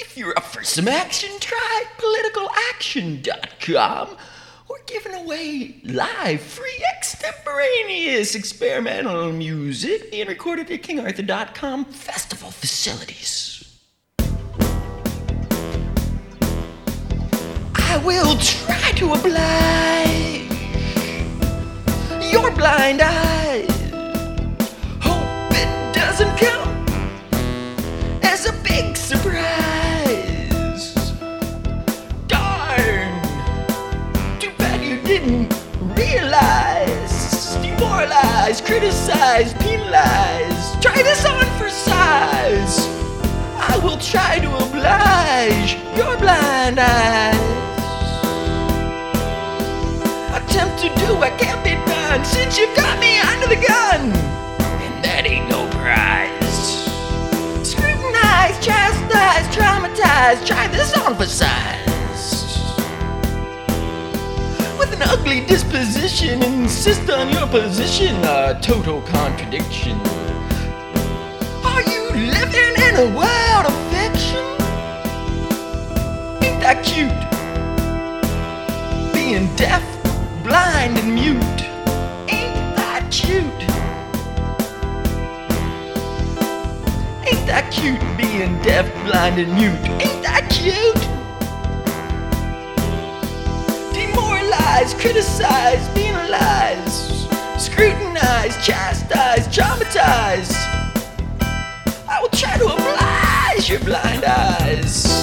If you're up for some action, try politicalaction.com. We're giving away live, free, extemporaneous experimental music being recorded at kingarthur.com festival facilities. I will try to oblige your blind eyes. Hope it doesn't come as a big surprise. Darn, too bad you didn't realize. Demoralize, criticize, penalize. Try this on for size. I will try to oblige your blind eyes. Attempt to do what can't be done, since you've got me under the gun, and that ain't no prize. Scrutinize, chastise, traumatize, try this on for size. With an ugly disposition, insist on your position, a total contradiction. Are you living in a world of fiction? Ain't that cute? Being deaf, blind and mute, ain't that cute? Ain't that cute, being deaf, blind and mute, ain't that cute? Demoralize, criticize, penalize, scrutinize, chastise, traumatize. I will try to oblige your blind eyes.